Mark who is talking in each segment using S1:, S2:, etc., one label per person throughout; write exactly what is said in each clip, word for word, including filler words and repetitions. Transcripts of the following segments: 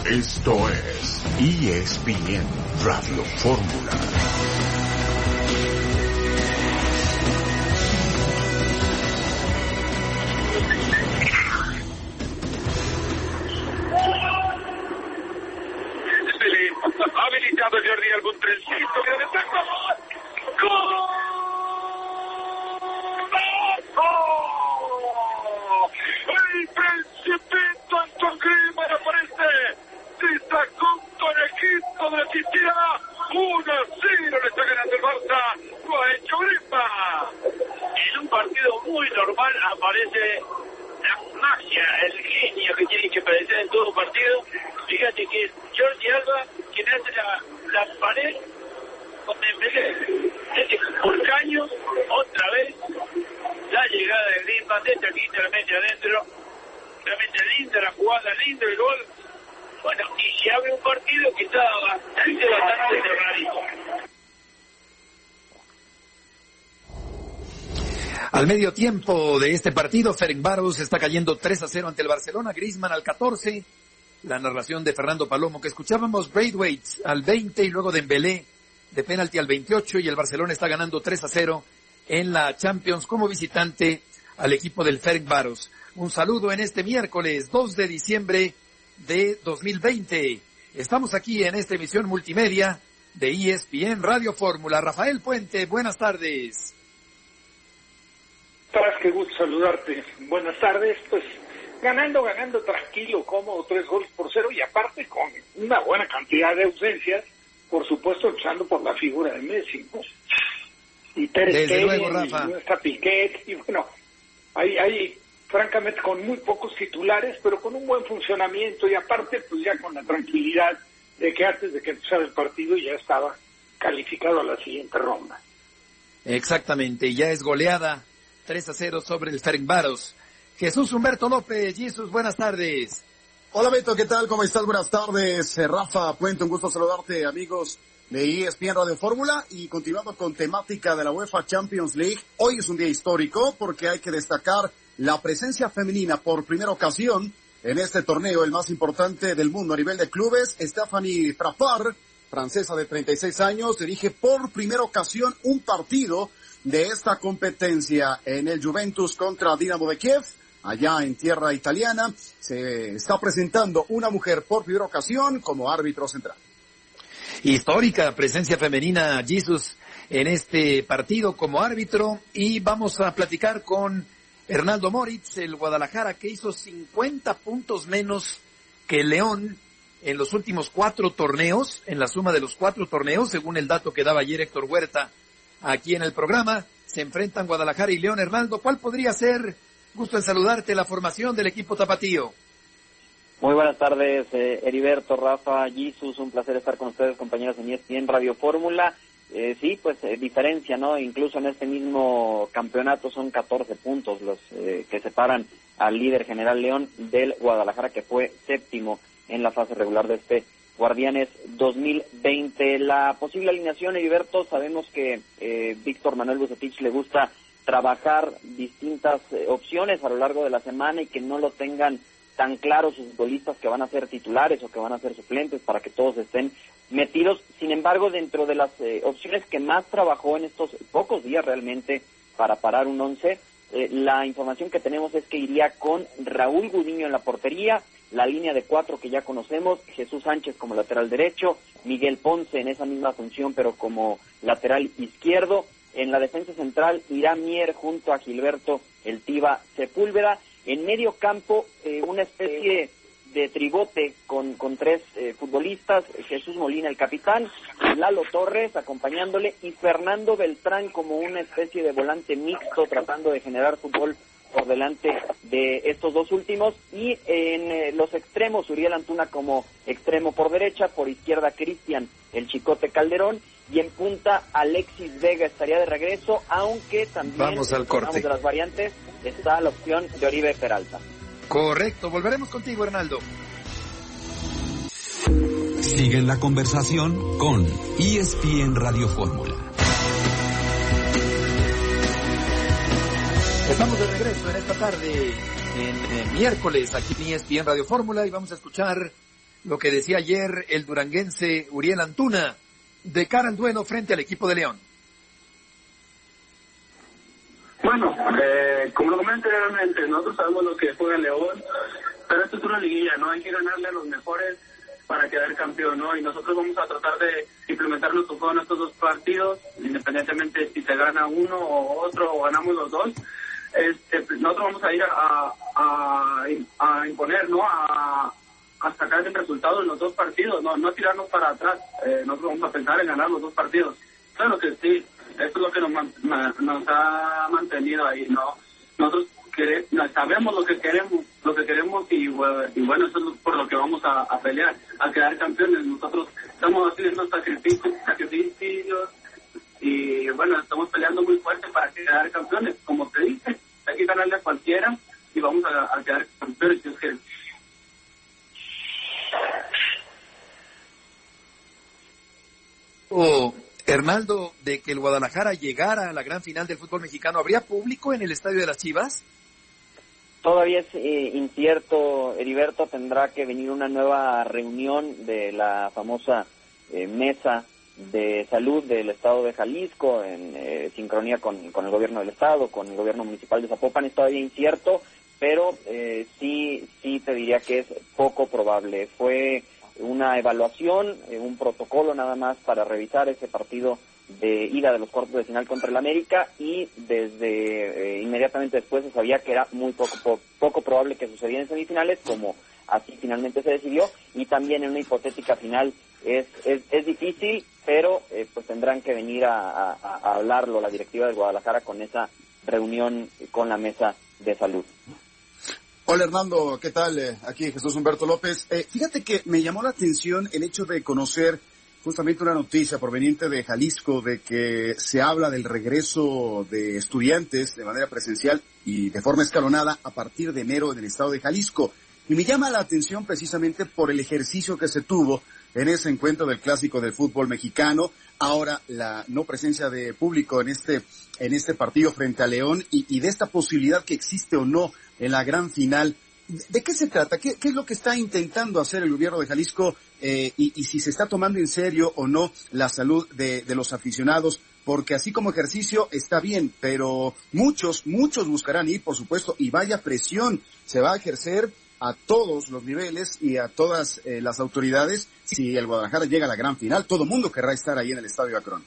S1: Esto es E S P N Radio Fórmula.
S2: Habilitado Jordi, algún trencito que debe estar ¡gol! El Principito Antoine Griezmann aparece, destacó con el equipo de la Chichilla, uno a cero le está ganando el Barça, lo ha hecho Griezmann. En un partido muy normal aparece la magia, el genio que tiene que aparecer en todo partido. Fíjate que es Jordi Alba quien hace la, la pared con Dembélé. Este por caño, otra vez, la llegada de Griezmann desde aquí, realmente adentro. Realmente linda la jugada, lindo el gol. Bueno, y se abre un partido que está bastante, bastante cerradito.
S3: Al medio tiempo de este partido, Ferencváros está cayendo tres a cero ante el Barcelona, Griezmann al catorce. La narración de Fernando Palomo que escuchábamos, Braithwaite al veinte y luego Dembélé de penalti al veintiocho, y el Barcelona está ganando tres a cero en la Champions como visitante al equipo del Ferencváros. Un saludo en este miércoles dos de diciembre de dos mil veinte. Estamos aquí en esta emisión multimedia de E S P N Radio Fórmula. Rafael Puente, buenas tardes.
S4: Qué gusto saludarte. Buenas tardes. Pues ganando, ganando tranquilo, cómodo, tres goles por cero, y aparte con una buena cantidad de ausencias, por supuesto, empezando por la figura de Messi, ¿no? Y Ter Stegen, y no está Piqué, y bueno, hay, hay francamente con muy pocos titulares, pero con un buen funcionamiento, y aparte pues ya con la tranquilidad de que antes de que empezara el partido ya estaba calificado a la siguiente ronda.
S3: Exactamente, ya es goleada tres a cero sobre el Ferencváros. Jesús Humberto López. Jesús, buenas tardes.
S5: Hola Beto, ¿qué tal? ¿Cómo estás? Buenas tardes. Rafa Puente, un gusto saludarte, amigos de E S P N Radio Fórmula, y continuando con temática de la UEFA Champions League. Hoy es un día histórico porque hay que destacar la presencia femenina por primera ocasión en este torneo, el más importante del mundo a nivel de clubes. Stephanie Frappart, francesa de treinta y seis años, dirige por primera ocasión un partido de esta competencia en el Juventus contra Dinamo de Kiev. Allá en tierra italiana se está presentando una mujer por primera ocasión como árbitro central.
S3: Histórica presencia femenina, Jesús, en este partido como árbitro. Y vamos a platicar con Hernaldo Moritz, el Guadalajara, que hizo cincuenta puntos menos que León en los últimos cuatro torneos, en la suma de los cuatro torneos, según el dato que daba ayer Héctor Huerta aquí en el programa. Se enfrentan Guadalajara y León. Hernaldo, ¿cuál podría ser, gusto en saludarte, la formación del equipo tapatío?
S6: Muy buenas tardes, eh, Heriberto, Rafa, Jesús, un placer estar con ustedes, compañeros en E S P N Radio Fórmula. Eh, sí, pues eh, diferencia, ¿no? Incluso en este mismo campeonato son catorce puntos los eh, que separan al líder general León del Guadalajara, que fue séptimo en la fase regular de este Guardianes dos mil veinte. La posible alineación, Heriberto, sabemos que eh, Víctor Manuel Vucetich le gusta trabajar distintas eh, opciones a lo largo de la semana y que no lo tengan tan claros sus futbolistas que van a ser titulares o que van a ser suplentes para que todos estén metidos. Sin embargo, dentro de las eh, opciones que más trabajó en estos pocos días realmente para parar un once, eh, la información que tenemos es que iría con Raúl Gudiño en la portería, la línea de cuatro que ya conocemos, Jesús Sánchez como lateral derecho, Miguel Ponce en esa misma función pero como lateral izquierdo. En la defensa central irá Mier junto a Gilberto El Tiva Sepúlveda. En medio campo, eh, una especie de tribote con, con tres eh, futbolistas, Jesús Molina el capitán, Lalo Torres acompañándole y Fernando Beltrán como una especie de volante mixto tratando de generar fútbol por delante de estos dos últimos, y en eh, los extremos Uriel Antuna como extremo por derecha, por izquierda Cristian el Chicote Calderón, y en punta Alexis Vega estaría de regreso, aunque también
S3: vamos al corte
S6: de las variantes está la opción de Oribe Peralta.
S3: Correcto, volveremos contigo, Hernaldo.
S7: Sigue en la conversación con E S P N Radio Fórmula.
S3: Estamos de regreso en esta tarde, en, en miércoles, aquí en E S P N Radio Fórmula, y vamos a escuchar lo que decía ayer el duranguense Uriel Antuna de cara al duelo frente al equipo de León.
S8: Bueno, eh, como lo comenté anteriormente, nosotros sabemos lo que juega León, pero esto es una liguilla, ¿no? Hay que ganarle a los mejores para quedar campeón, ¿no? Y nosotros vamos a tratar de implementar nuestro juego en estos dos partidos, independientemente si se gana uno o otro o ganamos los dos. Este, nosotros vamos a ir a, a, a imponer, ¿no? A, a sacar el resultado en los dos partidos, no, no tirarnos para atrás. Eh, nosotros vamos a pensar en ganar los dos partidos. Claro que sí, esto es lo que nos, nos ha mantenido ahí, ¿no? Nosotros queremos, sabemos lo que queremos, lo que queremos y, y bueno, eso es por lo que vamos a, a pelear, a quedar campeones. Nosotros estamos haciendo sacrificios, sacrificios y bueno, estamos peleando muy fuerte para quedar campeones. Como te dije, hay que ganarle a cualquiera y vamos a, a quedar campeones. Es que
S3: Oh, Hernaldo, de que el Guadalajara llegara a la gran final del fútbol mexicano, ¿habría público en el estadio de las Chivas?
S6: Todavía es eh, incierto, Heriberto. Tendrá que venir una nueva reunión de la famosa eh, mesa de salud del estado de Jalisco en eh, sincronía con, con el gobierno del estado, con el gobierno municipal de Zapopan. Es todavía incierto, pero eh, sí, sí te diría que es poco probable. Fue una evaluación, eh, un protocolo nada más para revisar ese partido de ida de los cuartos de final contra el América y desde eh, inmediatamente después se sabía que era muy poco, po, poco probable que sucediera en semifinales, como así finalmente se decidió, y también en una hipotética final es es, es difícil, pero eh, pues tendrán que venir a, a, a hablarlo la directiva de Guadalajara con esa reunión con la mesa de salud.
S5: Hola Hernando, ¿qué tal? Eh, aquí Jesús Humberto López. Eh, fíjate que me llamó la atención el hecho de conocer justamente una noticia proveniente de Jalisco de que se habla del regreso de estudiantes de manera presencial y de forma escalonada a partir de enero en el estado de Jalisco. Y me llama la atención precisamente por el ejercicio que se tuvo en ese encuentro del clásico del fútbol mexicano. Ahora la no presencia de público en este en este partido frente a León y, y de esta posibilidad que existe o no en la gran final. ¿De qué se trata? ¿Qué, qué es lo que está intentando hacer el gobierno de Jalisco eh, y, y si se está tomando en serio o no la salud de, de los aficionados? Porque así como ejercicio está bien, pero muchos, muchos buscarán ir, por supuesto, y vaya presión se va a ejercer a todos los niveles y a todas eh, las autoridades. Si el Guadalajara llega a la gran final, todo el mundo querrá estar ahí en el Estadio Akron.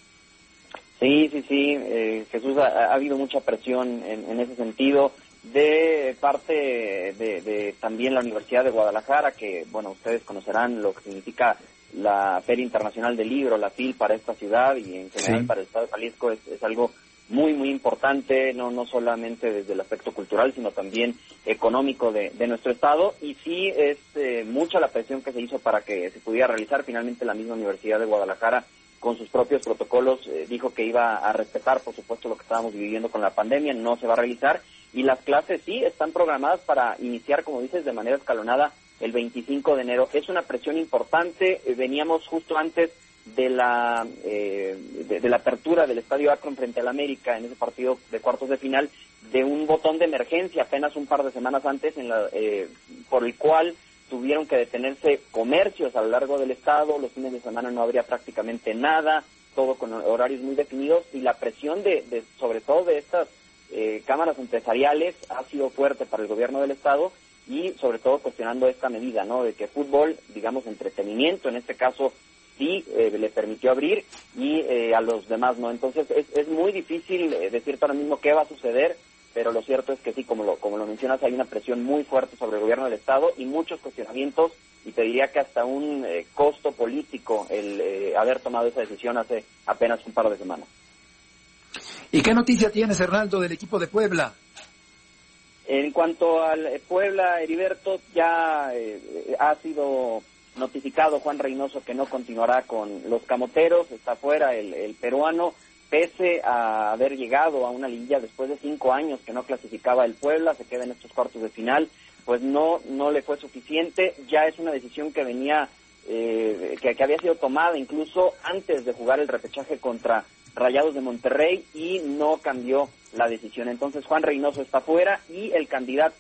S6: Sí, sí, sí, eh, Jesús, ha, ha habido mucha presión en, en ese sentido de parte de, de también la Universidad de Guadalajara, que, bueno, ustedes conocerán lo que significa la Feria Internacional del Libro, la F I L, para esta ciudad y en general sí. Para el estado de Jalisco es, es algo muy, muy importante, no no solamente desde el aspecto cultural, sino también económico de, de nuestro estado, y sí es eh, mucha la presión que se hizo para que se pudiera realizar. Finalmente la misma Universidad de Guadalajara, con sus propios protocolos, eh, dijo que iba a respetar, por supuesto, lo que estábamos viviendo con la pandemia, no se va a realizar, y las clases sí están programadas para iniciar, como dices, de manera escalonada el veinticinco de enero. Es una presión importante, eh, veníamos justo antes de la eh, de, de la apertura del Estadio Akron frente al América en ese partido de cuartos de final, de un botón de emergencia apenas un par de semanas antes, en la, eh, por el cual tuvieron que detenerse comercios a lo largo del estado, los fines de semana no habría prácticamente nada, todo con horarios muy definidos, y la presión de, de sobre todo de estas eh, cámaras empresariales ha sido fuerte para el gobierno del estado, y sobre todo cuestionando esta medida, ¿no?, de que fútbol, digamos entretenimiento, en este caso sí eh, le permitió abrir y eh, a los demás no. Entonces es, es muy difícil eh, decirte ahora mismo qué va a suceder, pero lo cierto es que sí, como lo como lo mencionas, hay una presión muy fuerte sobre el gobierno del estado y muchos cuestionamientos, y te diría que hasta un eh, costo político el eh, haber tomado esa decisión hace apenas un par de semanas.
S3: ¿Y qué noticia tienes, Hernaldo, del equipo de Puebla?
S6: En cuanto al Puebla, Heriberto, ya eh, ha sido notificado Juan Reynoso que no continuará con los camoteros, está fuera el, el peruano, pese a haber llegado a una liguilla después de cinco años que no clasificaba el Puebla, se queda en estos cuartos de final, pues no no le fue suficiente. Ya es una decisión que venía, eh, que, que había sido tomada incluso antes de jugar el repechaje contra Rayados de Monterrey, y no cambió la decisión. Entonces Juan Reynoso está fuera y el candidato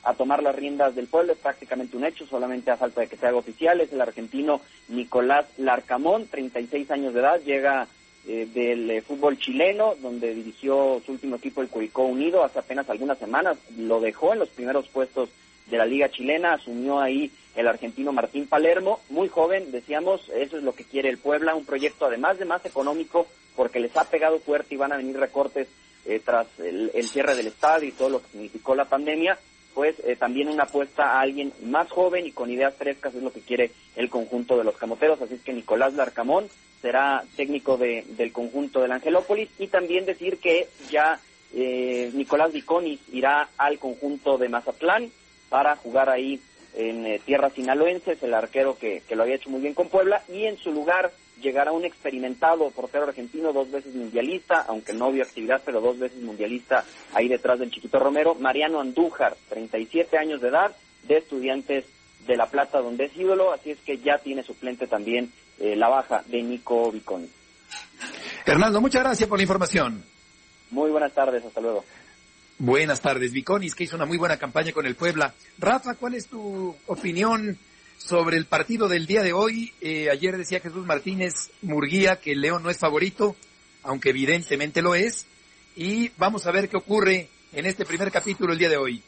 S6: a tomar las riendas del Puebla, es prácticamente un hecho, solamente a falta de que se haga oficial. Es el argentino Nicolás Larcamón, treinta y seis años de edad, llega eh, del eh, fútbol chileno, donde dirigió su último equipo, el Curicó Unido, hace apenas algunas semanas, lo dejó en los primeros puestos de la Liga Chilena, asumió ahí el argentino Martín Palermo, muy joven, decíamos, eso es lo que quiere el Puebla, un proyecto además de más económico, porque les ha pegado fuerte y van a venir recortes eh, tras el, el cierre del estadio y todo lo que significó la pandemia, pues eh, también una apuesta a alguien más joven y con ideas frescas es lo que quiere el conjunto de los camoteros, así es que Nicolás Larcamón será técnico de, del conjunto del Angelópolis, y también decir que ya eh, Nicolás Viconis irá al conjunto de Mazatlán para jugar ahí en eh, tierras sinaloenses, el arquero que, que lo había hecho muy bien con Puebla, y en su lugar llegará un experimentado portero argentino, dos veces mundialista, aunque no vio actividad, pero dos veces mundialista ahí detrás del Chiquito Romero, Mariano Andújar, treinta y siete años de edad, de Estudiantes de La Plata, donde es ídolo, así es que ya tiene suplente también eh, la baja de Nico Viconi.
S3: Hernando, muchas gracias por la información.
S6: Muy buenas tardes, hasta luego.
S3: Buenas tardes, Viconis, que hizo una muy buena campaña con el Puebla. Rafa, ¿cuál es tu opinión sobre el partido del día de hoy? Eh, ayer decía Jesús Martínez Murguía que León no es favorito, aunque evidentemente lo es. Y vamos a ver qué ocurre en este primer capítulo el día de hoy.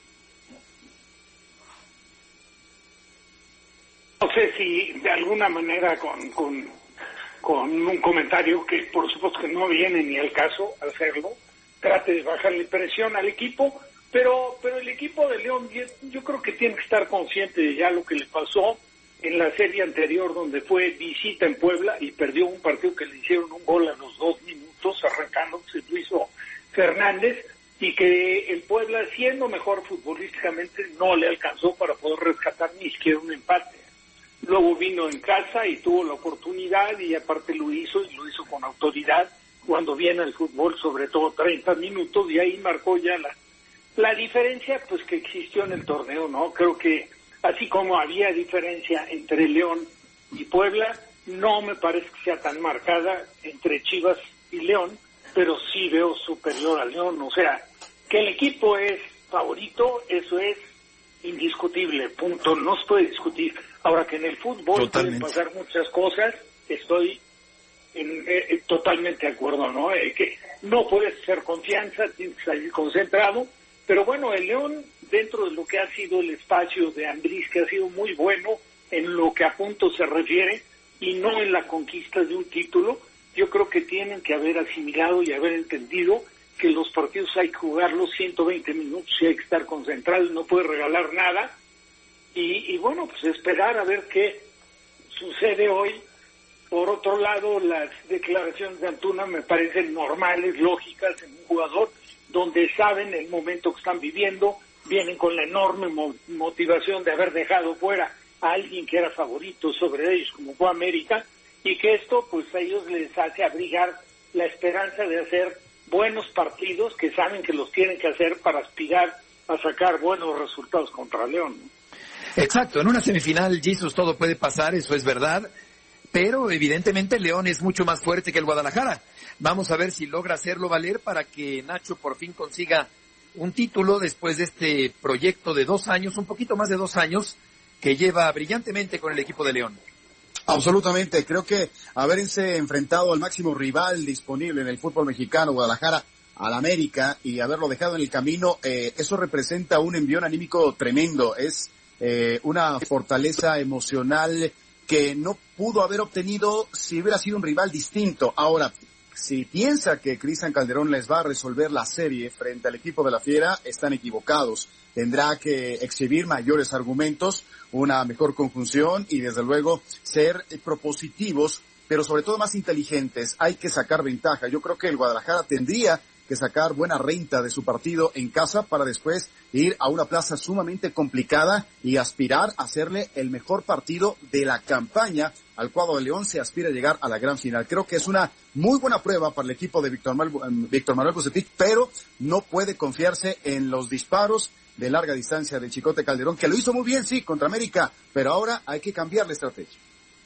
S4: No sé si de alguna manera con, con, con un comentario que por supuesto que no viene ni al caso hacerlo, trate de bajarle presión al equipo, pero pero el equipo de León yo creo que tiene que estar consciente de ya lo que le pasó en la serie anterior, donde fue visita en Puebla y perdió un partido que le hicieron un gol a los dos minutos, arrancándose Luis Fernández, y que el Puebla, siendo mejor futbolísticamente, no le alcanzó para poder rescatar ni siquiera un empate. Luego vino en casa y tuvo la oportunidad, y aparte lo hizo, y lo hizo con autoridad, cuando viene el fútbol, sobre todo treinta minutos, y ahí marcó ya la, la diferencia pues que existió en el torneo, ¿no? Creo que así como había diferencia entre León y Puebla, no me parece que sea tan marcada entre Chivas y León, pero sí veo superior a León, o sea, que el equipo es favorito, eso es indiscutible, punto, no se puede discutir. Ahora que en el fútbol Totalmente. pueden pasar muchas cosas, estoy En, eh, totalmente de acuerdo, ¿no? Eh, que no puedes hacer confianza, tienes que salir concentrado, pero bueno, el León, dentro de lo que ha sido el espacio de Andrés, que ha sido muy bueno en lo que a punto se refiere, y no en la conquista de un título, yo creo que tienen que haber asimilado y haber entendido que los partidos hay que jugarlos ciento veinte minutos y hay que estar concentrados, no puede regalar nada, y, y bueno, pues esperar a ver qué sucede hoy. Por otro lado, las declaraciones de Antuna me parecen normales, lógicas en un jugador donde saben el momento que están viviendo, vienen con la enorme mo- motivación de haber dejado fuera a alguien que era favorito sobre ellos, como fue América, y que esto pues a ellos les hace abrigar la esperanza de hacer buenos partidos que saben que los tienen que hacer para aspirar a sacar buenos resultados contra León, ¿no?
S3: Exacto, en una semifinal, Jesus, todo puede pasar, eso es verdad. Pero evidentemente León es mucho más fuerte que el Guadalajara. Vamos a ver si logra hacerlo valer para que Nacho por fin consiga un título después de este proyecto de dos años, un poquito más de dos años, que lleva brillantemente con el equipo de León.
S5: Absolutamente, creo que haberse enfrentado al máximo rival disponible en el fútbol mexicano, Guadalajara, al América, y haberlo dejado en el camino, eh, eso representa un envión anímico tremendo, es eh, una fortaleza emocional que no pudo haber obtenido si hubiera sido un rival distinto. Ahora, si piensa que Cristian Calderón les va a resolver la serie frente al equipo de la Fiera, están equivocados. Tendrá que exhibir mayores argumentos, una mejor conjunción y desde luego ser propositivos, pero sobre todo más inteligentes. Hay que sacar ventaja. Yo creo que el Guadalajara tendría que sacar buena renta de su partido en casa para después ir a una plaza sumamente complicada y aspirar a hacerle el mejor partido de la campaña al cuadro de León. Se aspira a llegar a la gran final. Creo que es una muy buena prueba para el equipo de Víctor Manuel, Víctor Manuel Bucetich, pero no puede confiarse en los disparos de larga distancia del Chicote Calderón, que lo hizo muy bien, sí, contra América, pero ahora hay que cambiar la estrategia.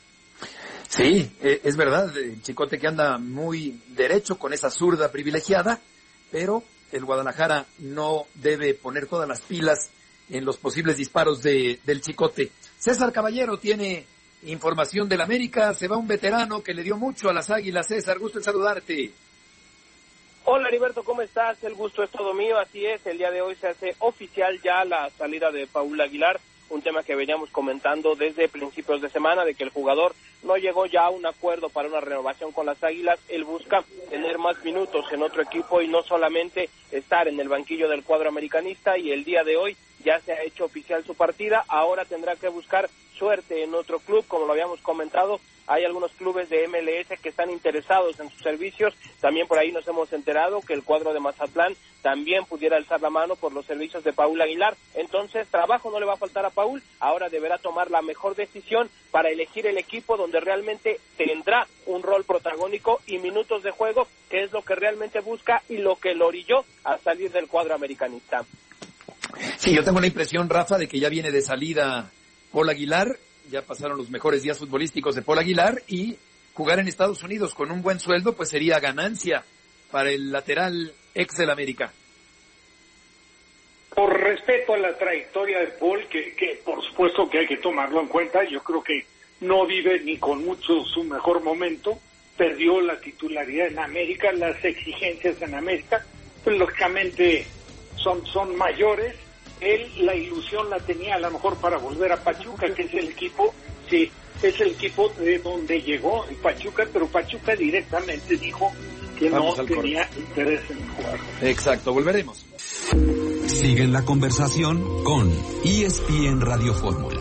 S3: Sí, es verdad, el Chicote que anda muy derecho con esa zurda privilegiada, pero el Guadalajara no debe poner todas las pilas en los posibles disparos de, del Chicote. César Caballero tiene información del América, se va un veterano que le dio mucho a las Águilas. César, gusto en saludarte.
S9: Hola Heriberto, ¿cómo estás? El gusto es todo mío, así es, el día de hoy se hace oficial ya la salida de Paul Aguilar, un tema que veníamos comentando desde principios de semana, de que el jugador no llegó ya a un acuerdo para una renovación con las Águilas. Él busca tener más minutos en otro equipo y no solamente estar en el banquillo del cuadro americanista, y el día de hoy ya se ha hecho oficial su partida. Ahora tendrá que buscar suerte en otro club, como lo habíamos comentado. Hay algunos clubes de M L S que están interesados en sus servicios. También por ahí nos hemos enterado que el cuadro de Mazatlán también pudiera alzar la mano por los servicios de Paul Aguilar. Entonces, trabajo no le va a faltar a Paul. Ahora deberá tomar la mejor decisión para elegir el equipo donde realmente tendrá un rol protagónico y minutos de juego, que es lo que realmente busca y lo que lo orilló a salir del cuadro americanista.
S3: Sí, yo tengo la impresión, Rafa, de que ya viene de salida Paul Aguilar. Ya pasaron los mejores días futbolísticos de Paul Aguilar, y jugar en Estados Unidos con un buen sueldo pues sería ganancia para el lateral ex del América.
S4: Por respeto a la trayectoria de Paul, que, que por supuesto que hay que tomarlo en cuenta, yo creo que no vive ni con mucho su mejor momento, perdió la titularidad en América, las exigencias en América, pues lógicamente son, son mayores. Él la ilusión la tenía a lo mejor para volver a Pachuca, que es el equipo, sí, es el equipo de donde llegó el Pachuca, pero Pachuca directamente dijo que Vamos no tenía corte. interés en jugar.
S3: Exacto, volveremos.
S7: Sigue la conversación con E S P N Radio Fórmula.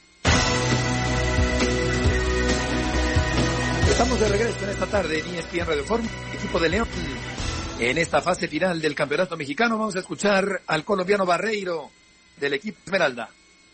S3: Estamos de regreso en esta tarde en E S P N Radio Fórmula, equipo de León. En esta fase final del Campeonato Mexicano vamos a escuchar al colombiano Barreiro del equipo Esmeralda.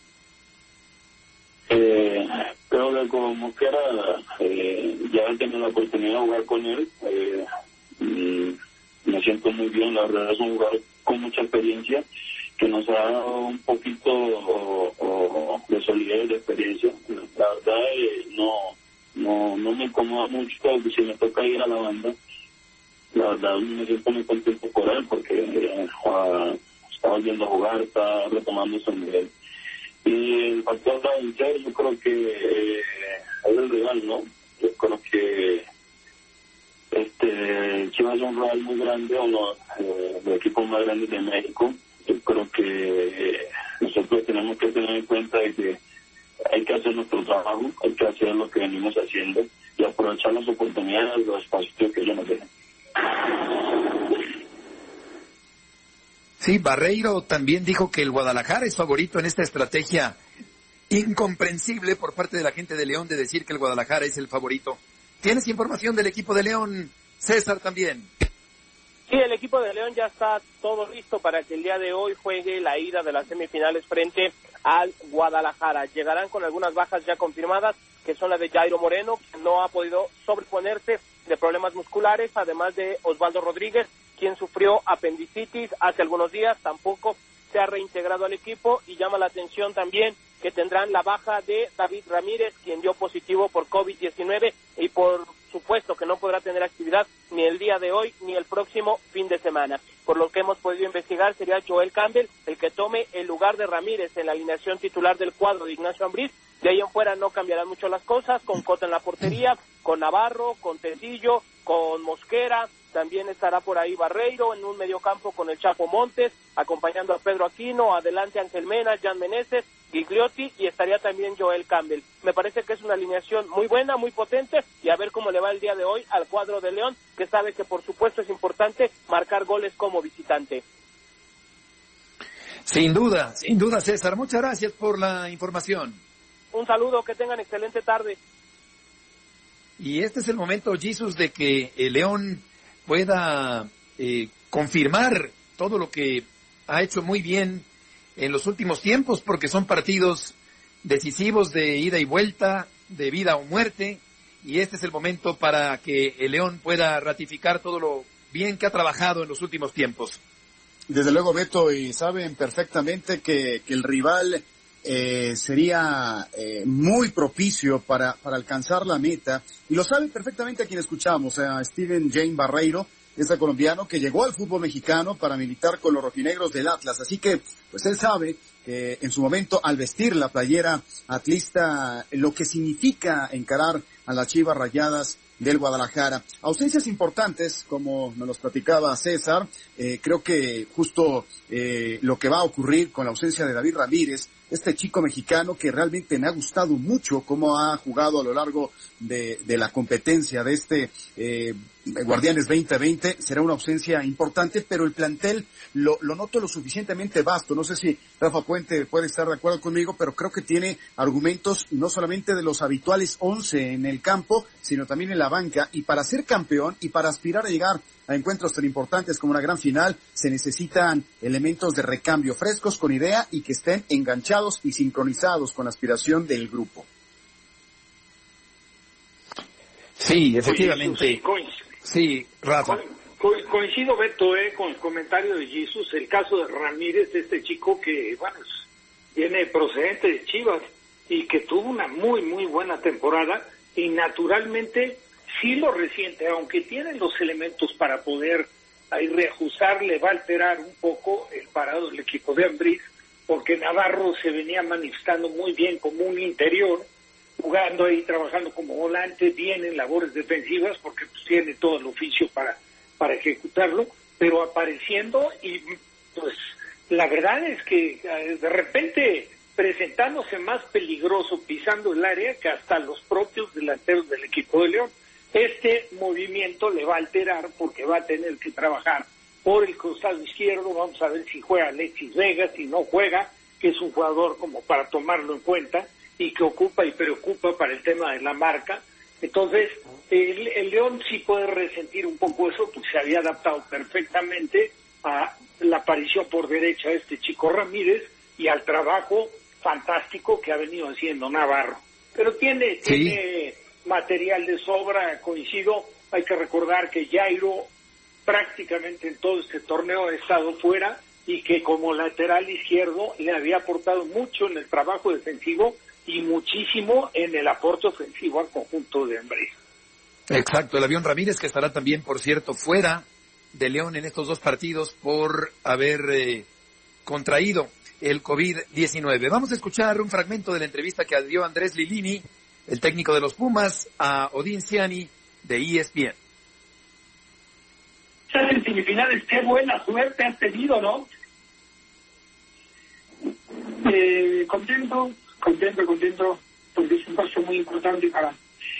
S10: Eh, creo que como quiera, eh, ya he tenido la oportunidad de jugar con él. Eh, me siento muy bien, la verdad es un jugador con mucha experiencia que nos ha dado un poquito o, o de solidez, de experiencia. La verdad eh, no, no, no me incomoda mucho si me toca ir a la banda. La verdad me siento muy contento por él porque eh, uh, está volviendo a jugar, está retomando su nivel. Y el factor de vencer, yo creo que eh, es el rival, ¿no? Yo creo que este Chivas es un rival muy grande, uno eh, de los equipos más grandes de México. Yo creo que eh, nosotros tenemos que tener en cuenta de que hay que hacer nuestro trabajo, hay que hacer lo que venimos haciendo y aprovechar las oportunidades, los espacios que ellos nos dejan.
S3: Sí, Barreiro también dijo que el Guadalajara es favorito en esta estrategia incomprensible por parte de la gente de León de decir que el Guadalajara es el favorito. ¿Tienes información del equipo de León, César, también?
S9: Sí, el equipo de León ya está todo listo para que el día de hoy juegue la ida de las semifinales frente al Guadalajara. Llegarán con algunas bajas ya confirmadas, que son las de Jairo Moreno, que no ha podido sobreponerse de problemas musculares, además de Osvaldo Rodríguez, quien sufrió apendicitis hace algunos días, tampoco se ha reintegrado al equipo, y llama la atención también que tendrán la baja de David Ramírez, quien dio positivo por COVID diecinueve, y por supuesto que no podrá tener actividad ni el día de hoy ni el próximo fin de semana. Por lo que hemos podido investigar, sería Joel Campbell el que tome el lugar de Ramírez en la alineación titular del cuadro de Ignacio Ambriz. De ahí en fuera no cambiarán mucho las cosas, con Cota en la portería, con Navarro, con Tecillo, con Mosquera, también estará por ahí Barreiro en un mediocampo con el Chapo Montes, acompañando a Pedro Aquino, adelante Ángel Mena, Jan Meneses, Gigliotti, y estaría también Joel Campbell. Me parece que es una alineación muy buena, muy potente, y a ver cómo le va el día de hoy al cuadro de León, que sabe que por supuesto es importante marcar goles como visitante.
S3: Sin duda, sin duda, César, muchas gracias por la información.
S9: Un saludo, que tengan excelente tarde.
S3: Y este es el momento, Jesús, de que el León pueda eh, confirmar todo lo que ha hecho muy bien en los últimos tiempos, porque son partidos decisivos de ida y vuelta, de vida o muerte, y este es el momento para que el León pueda ratificar todo lo bien que ha trabajado en los últimos tiempos.
S5: Desde luego, Beto, y saben perfectamente que, que el rival eh, sería eh, muy propicio para, para alcanzar la meta, y lo saben perfectamente a quien escuchamos, a Steven Jane Barreiro, este colombiano que llegó al fútbol mexicano para militar con los rojinegros del Atlas. Así que, pues él sabe que en su momento, al vestir la playera atlista, lo que significa encarar a las Chivas Rayadas del Guadalajara. Ausencias importantes, como nos los platicaba César, eh, creo que justo eh, lo que va a ocurrir con la ausencia de David Ramírez, este chico mexicano que realmente me ha gustado mucho cómo ha jugado a lo largo de, de la competencia de este eh, Guardianes veinte veinte, será una ausencia importante, pero el plantel lo, lo noto lo suficientemente vasto. No sé si Rafa Puente puede estar de acuerdo conmigo, pero creo que tiene argumentos no solamente de los habituales once en el campo, sino también en la banca, y para ser campeón y para aspirar a llegar a encuentros tan importantes como una gran final, se necesitan elementos de recambio frescos, con idea y que estén enganchados y sincronizados con la aspiración del grupo.
S3: Sí, efectivamente. Sí, Rafa.
S4: Co coincido, Beto, eh, con el comentario de Jesús. El caso de Ramírez, este chico que, bueno, viene procedente de Chivas y que tuvo una muy, muy buena temporada y naturalmente sí lo resiente, aunque tiene los elementos para poder ahí reajustar, le va a alterar un poco el parado del equipo de Ambriz, porque Navarro se venía manifestando muy bien como un interior, jugando ahí, trabajando como volante, bien en labores defensivas, porque pues tiene todo el oficio para, para ejecutarlo, pero apareciendo y pues la verdad es que eh, de repente presentándose más peligroso pisando el área que hasta los propios delanteros del equipo de León. Este movimiento le va a alterar porque va a tener que trabajar por el costado izquierdo. Vamos a ver si juega Alexis Vega, si no juega, que es un jugador como para tomarlo en cuenta y que ocupa y preocupa para el tema de la marca. Entonces, el, el León sí puede resentir un poco eso, pues se había adaptado perfectamente a la aparición por derecha de este chico Ramírez y al trabajo fantástico que ha venido haciendo Navarro. Pero tiene, sí. tiene material de sobra, coincido. Hay que recordar que Jairo prácticamente en todo este torneo ha estado fuera y que como lateral izquierdo le había aportado mucho en el trabajo defensivo y muchísimo en el aporte ofensivo al conjunto de Ambriz.
S3: Exacto, el avión Ramírez, que estará también, por cierto, fuera de León en estos dos partidos por haber eh, contraído el COVID diecinueve. Vamos a escuchar un fragmento de la entrevista que dio Andrés Lilini, el técnico de los Pumas, a Odin Ciani de E S P N.
S11: En semifinales, qué buena suerte has tenido, ¿no? Eh, contento, contento, contento, porque es un paso muy importante para,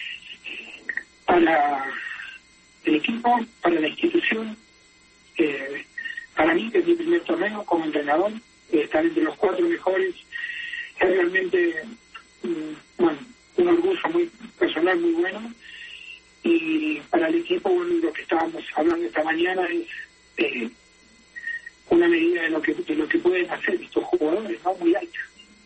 S11: para el equipo, para la institución, eh, para mí, que es mi primer torneo como entrenador, eh, estar entre los cuatro mejores, es realmente, mm, bueno, un orgullo muy personal, muy bueno. Y para el equipo, bueno, lo que estábamos hablando esta mañana es eh, una medida de lo que de lo que pueden hacer estos jugadores, ¿no? Muy alta.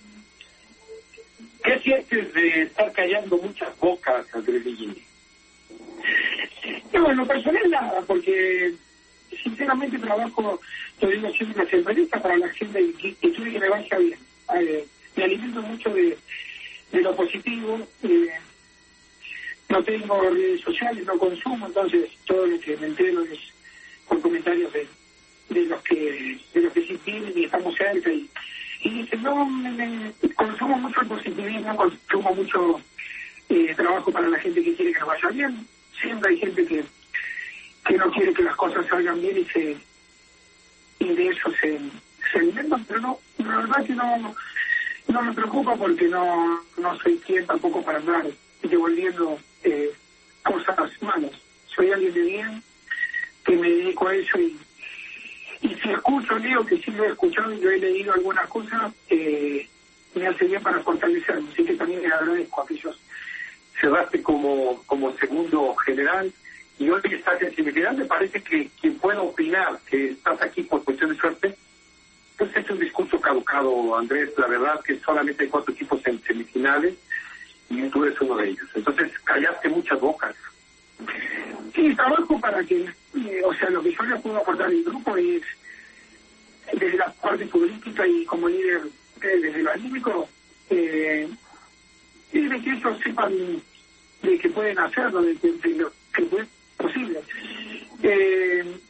S12: ¿Qué sientes de estar callando muchas bocas, Andrés Lilini?
S11: No, en lo personal nada, porque sinceramente trabajo, lo digo siempre, las entrevistas para la gente que, que quiere que me vaya bien. Eh, me alimento mucho de, de lo positivo. Eh, no tengo redes sociales, no consumo, entonces todo lo que me entero es por comentarios de, de los que de los que sí tienen y estamos cerca. Y, y dicen, no, me, me, consumo mucho el positivismo, consumo mucho eh, trabajo para la gente que quiere que nos vaya bien. Siempre hay gente que, que no quiere que las cosas salgan bien y se y de eso se, se alimentan, pero no, la verdad que no, no me preocupa porque no, no soy quien tampoco para andar devolviendo eh, cosas malas. Soy alguien de bien, que me dedico a eso y, y si escucho, digo que sí lo he escuchado y yo he leído algunas cosas, eh, me hace bien para fortalecerme, así que también les agradezco a aquellos.
S12: Cerraste como, como segundo general y hoy que estás en semifinal, me parece que quien pueda opinar que estás aquí por cuestión de suerte, pues es un discurso caducado, Andrés. La verdad que solamente hay cuatro equipos en semifinales y tú eres uno de ellos. Entonces, callaste muchas bocas.
S11: Sí, trabajo para que, eh, o sea, lo que yo le puedo aportar al grupo es, desde la parte política y como líder, eh, desde lo anímico, eh, y de que ellos sepan de que pueden hacerlo, de que, de lo que es posible. Eh,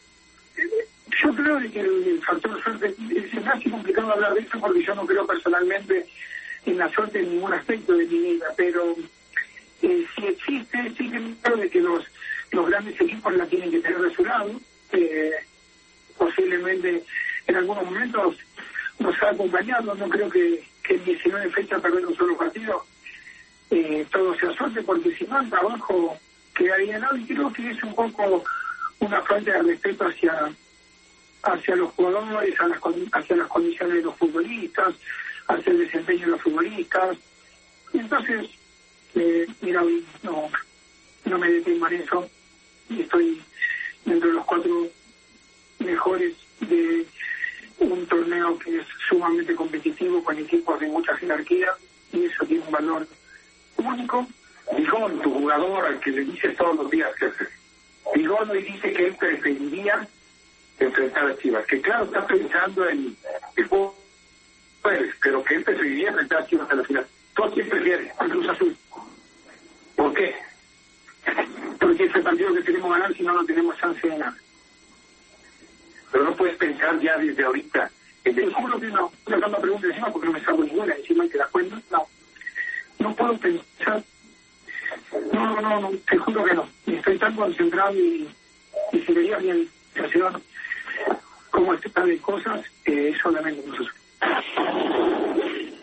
S11: yo creo que el, el factor suerte es más complicado hablar de esto porque yo no creo personalmente en la suerte en ningún aspecto de mi vida, pero eh, si existe, sí que creo de que los, los grandes equipos la tienen que tener de su lado. Eh, posiblemente en algunos momentos nos ha acompañado, no creo que, que en diecinueve fechas perder un solo partido eh, todo sea suerte, porque si no el trabajo quedaría en algo, y creo que es un poco una falta de respeto hacia hacia los jugadores, a las, hacia las condiciones de los futbolistas, hacia el desempeño de los futbolistas. Entonces, eh, mira, no, no me detengo en eso, y estoy dentro de los cuatro mejores de un torneo que es sumamente competitivo, con equipos de mucha jerarquía, y eso tiene un valor único.
S12: Bigón, tu jugador al que le dices todos los días que hacer. Bigón hoy dice que él preferiría enfrentar a Chivas, que claro, está pensando en el juego, pero que él preferiría enfrentar a Chivas a la final. ¿Tú a quién prefieres?
S11: Al Cruz Azul.
S12: ¿Por qué?
S11: Porque es el partido que queremos ganar, si no, no tenemos chance de ganar.
S12: Pero no puedes pensar ya desde ahorita. En
S11: Te juro que no. Estoy sacando la pregunta encima porque no me saco ninguna encima y te das cuenta. No. No puedo pensar. No, no, no. Te juro que no. Estoy tan concentrado y, y si veías mi habitación cómo están las cosas, eh, es solamente Cruz Azul.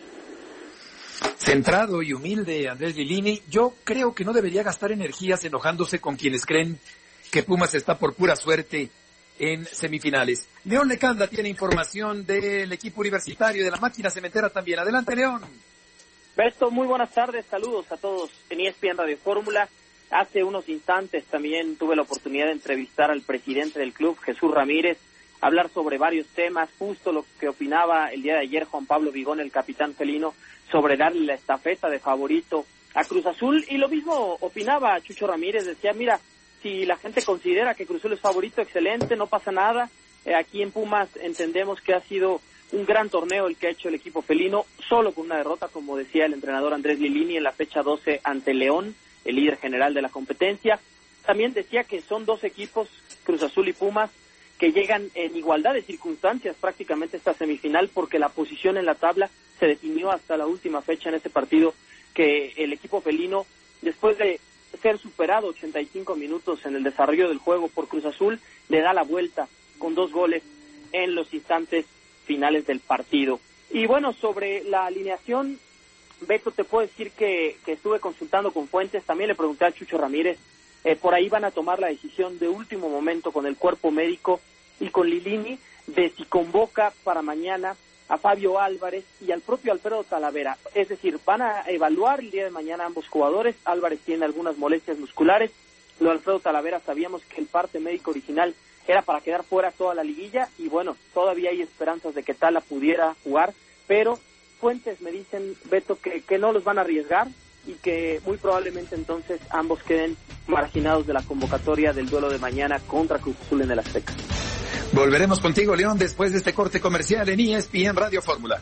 S3: Centrado y humilde Andrés Lilini, yo creo que no debería gastar energías enojándose con quienes creen que Pumas está por pura suerte en semifinales. León Lecanda tiene información del equipo universitario y de la máquina cementera también. Adelante, León.
S6: Beto, muy buenas tardes, saludos a todos en E S P N Radio Fórmula. Hace unos instantes también tuve la oportunidad de entrevistar al presidente del club, Jesús Ramírez, hablar sobre varios temas, justo lo que opinaba el día de ayer Juan Pablo Bigón, el capitán felino, sobre darle la estafeta de favorito a Cruz Azul, y lo mismo opinaba Chucho Ramírez, decía, mira, si la gente considera que Cruz Azul es favorito, excelente, no pasa nada, eh, aquí en Pumas entendemos que ha sido un gran torneo el que ha hecho el equipo felino, solo con una derrota, como decía el entrenador Andrés Lilini, en la fecha doce ante León, el líder general de la competencia. También decía que son dos equipos, Cruz Azul y Pumas, que llegan en igualdad de circunstancias prácticamente esta semifinal, porque la posición en la tabla se definió hasta la última fecha en ese partido, que el equipo felino, después de ser superado ochenta y cinco minutos en el desarrollo del juego por Cruz Azul, le da la vuelta con dos goles en los instantes finales del partido. Y bueno, sobre la alineación, Beto, te puedo decir que, que estuve consultando con fuentes, también le pregunté a Chucho Ramírez, eh, por ahí van a tomar la decisión de último momento con el cuerpo médico y con Lilini de si convoca para mañana a Fabio Álvarez y al propio Alfredo Talavera. Es decir, van a evaluar el día de mañana ambos jugadores. Álvarez tiene algunas molestias musculares. Lo de Alfredo Talavera, sabíamos que el parte médico original era para quedar fuera toda la liguilla y bueno, todavía hay esperanzas de que Tala pudiera jugar, pero fuentes me dicen, Beto, que, que no los van a arriesgar y que muy probablemente entonces ambos queden marginados de la convocatoria del duelo de mañana contra Cruz Azul en el Azteca.
S3: Volveremos contigo, León, después de este corte comercial en E S P N Radio Fórmula.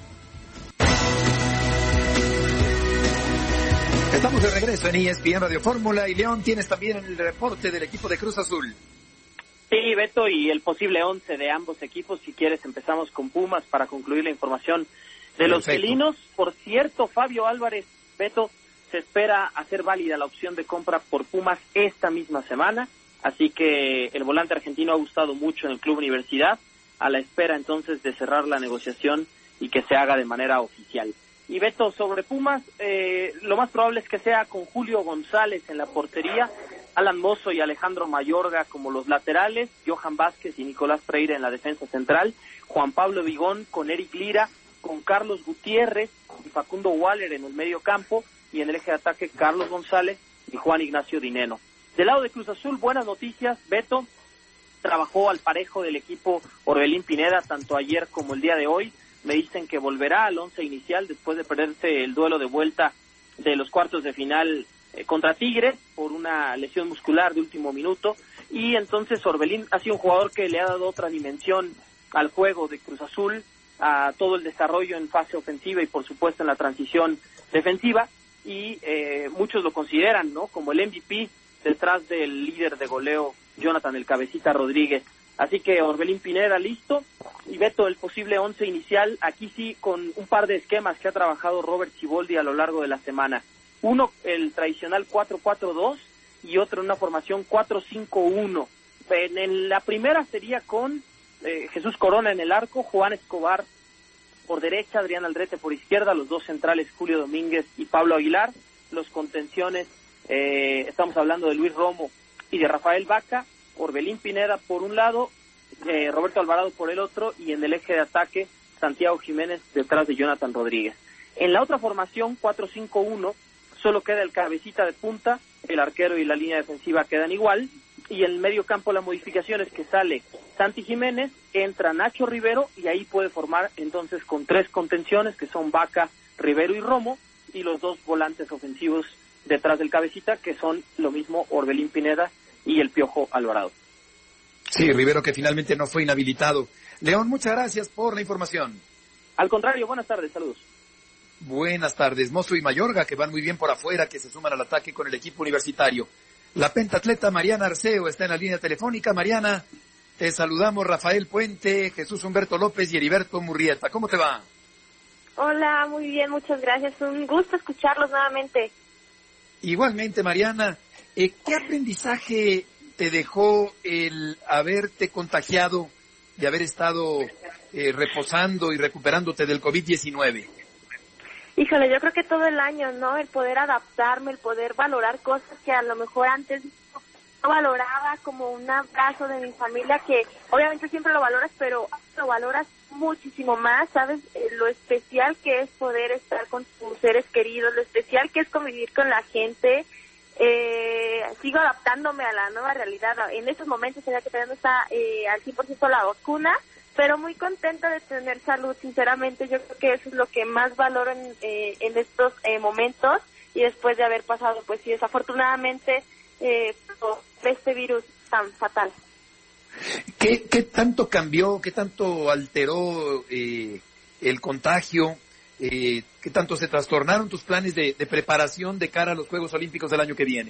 S3: Estamos de regreso en E S P N Radio Fórmula y León, tienes también el reporte del equipo de Cruz Azul.
S6: Sí, Beto, y el posible once de ambos equipos. Si quieres empezamos con Pumas para concluir la información de los felinos. Por cierto, Fabio Álvarez, Beto, se espera hacer válida la opción de compra por Pumas esta misma semana, así que el volante argentino ha gustado mucho en el Club Universidad, a la espera entonces de cerrar la negociación y que se haga de manera oficial. Y Beto, sobre Pumas, eh, lo más probable es que sea con Julio González en la portería, Alan Mozo y Alejandro Mayorga como los laterales, Johan Vázquez y Nicolás Freire en la defensa central, Juan Pablo Bigón con Eric Lira, con Carlos Gutiérrez y Facundo Waller en el medio campo, y en el eje de ataque Carlos González y Juan Ignacio Dineno. Del lado de Cruz Azul, buenas noticias, Beto, trabajó al parejo del equipo Orbelín Pineda tanto ayer como el día de hoy. Me dicen que volverá al once inicial después de perderse el duelo de vuelta de los cuartos de final eh, contra Tigres por una lesión muscular de último minuto, y entonces Orbelín ha sido un jugador que le ha dado otra dimensión al juego de Cruz Azul, a todo el desarrollo en fase ofensiva y por supuesto en la transición defensiva, y eh, muchos lo consideran, ¿no?, como el M V P detrás del líder de goleo Jonathan el Cabecita Rodríguez. Así que Orbelín Pineda listo, y Beto, el posible once inicial, aquí sí con un par de esquemas que ha trabajado Robert Siboldi a lo largo de la semana. Uno, el tradicional cuatro cuatro dos, y otro en una formación cuatro cinco uno. En, en la primera sería con eh, Jesús Corona en el arco, Juan Escobar por derecha, Adrián Aldrete por izquierda, los dos centrales Julio Domínguez y Pablo Aguilar, los contenciones, eh, estamos hablando de Luis Romo y de Rafael Vaca, Orbelín Pineda por un lado, eh, Roberto Alvarado por el otro, y en el eje de ataque Santiago Jiménez detrás de Jonathan Rodríguez. En la otra formación, cuatro cinco uno, solo queda el Cabecita de punta, el arquero y la línea defensiva quedan igual, y en el medio campo la modificación es que sale Santi Jiménez, entra Nacho Rivero, y ahí puede formar entonces con tres contenciones, que son Vaca, Rivero y Romo, y los dos volantes ofensivos detrás del Cabecita, que son lo mismo Orbelín Pineda y el Piojo Alvarado.
S3: Sí, Rivero, que finalmente no fue inhabilitado. León, muchas gracias por la información.
S6: Al contrario, buenas tardes, saludos.
S3: Buenas tardes. Mozo y Mayorga, que van muy bien por afuera, que se suman al ataque con el equipo universitario. La pentatleta Mariana Arceo está en la línea telefónica. Mariana, te saludamos. Rafael Puente, Jesús Humberto López y Heriberto Murrieta. ¿Cómo te va?
S13: Hola, muy bien, muchas gracias. Un gusto escucharlos nuevamente.
S3: Igualmente, Mariana. Eh, ¿Qué aprendizaje te dejó el haberte contagiado y haber estado eh, reposando y recuperándote del covid diecinueve?
S13: Híjole, yo creo que todo el año, ¿no? El poder adaptarme, el poder valorar cosas que a lo mejor antes no valoraba, como un abrazo de mi familia, que obviamente siempre lo valoras, pero lo valoras muchísimo más, ¿sabes? Eh, lo especial que es poder estar con tus seres queridos, lo especial que es convivir con la gente. Eh, sigo adaptándome a la nueva realidad. En estos momentos ya que todavía no está eh, al cien por ciento la vacuna, pero muy contenta de tener salud, sinceramente. Yo creo que eso es lo que más valoro en, eh, en estos eh, momentos, y después de haber pasado, pues sí, desafortunadamente, eh, por este virus tan fatal.
S3: ¿Qué, qué tanto cambió, qué tanto alteró eh, el contagio? Eh, ¿Qué tanto se trastornaron tus planes de, de preparación de cara a los Juegos Olímpicos del año que viene?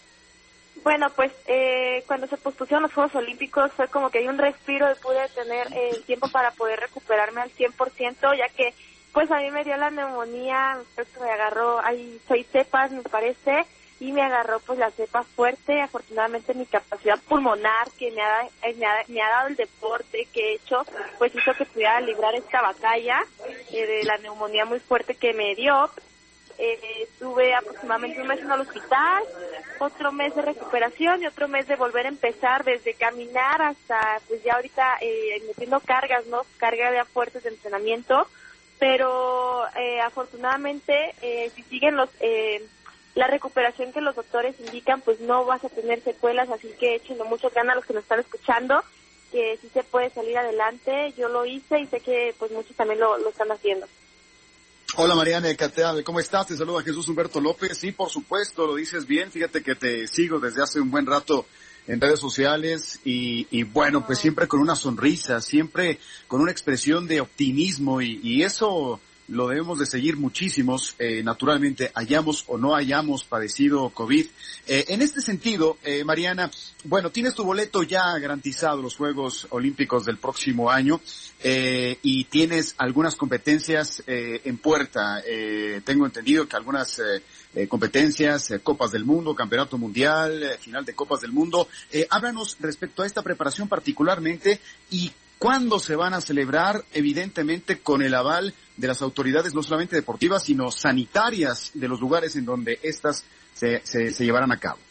S13: Bueno, pues eh, cuando se pospusieron los Juegos Olímpicos fue como que hay un respiro y pude tener eh, tiempo para poder recuperarme al cien por ciento, ya que pues a mí me dio la neumonía, me agarró, hay seis cepas me parece, y me agarró pues la cepa fuerte. Afortunadamente mi capacidad pulmonar que me ha, me ha, me ha dado el deporte que he hecho, pues hizo que pudiera librar esta batalla eh, de la neumonía muy fuerte que me dio. Eh, estuve aproximadamente un mes en el hospital, otro mes de recuperación y otro mes de volver a empezar, desde caminar hasta pues ya ahorita eh, metiendo cargas, ¿no? Carga de fuertes de entrenamiento, pero eh, afortunadamente eh, si siguen los eh, la recuperación que los doctores indican, pues no vas a tener secuelas, así que échenle muchas ganas a los que nos están escuchando, que sí se puede salir adelante. Yo lo hice y sé que pues muchos también lo, lo están haciendo.
S5: Hola Mariana de Cateave, ¿cómo estás? Te saluda Jesús Humberto López. Sí, por supuesto, lo dices bien. Fíjate que te sigo desde hace un buen rato en redes sociales y, y bueno, pues siempre con una sonrisa, siempre con una expresión de optimismo y, y eso lo debemos de seguir muchísimos, eh, naturalmente, hayamos o no hayamos padecido COVID. Eh, en este sentido, eh, Mariana, bueno, tienes tu boleto ya garantizado los Juegos Olímpicos del próximo año, eh, y tienes algunas competencias eh, en puerta. Eh, tengo entendido que algunas eh, eh, competencias, eh, Copas del Mundo, Campeonato Mundial, eh, final de Copas del Mundo. Eh, háblanos respecto a esta preparación particularmente y ¿cuándo se van a celebrar? Evidentemente con el aval de las autoridades no solamente deportivas, sino sanitarias de los lugares en donde estas se, se, se llevarán a cabo.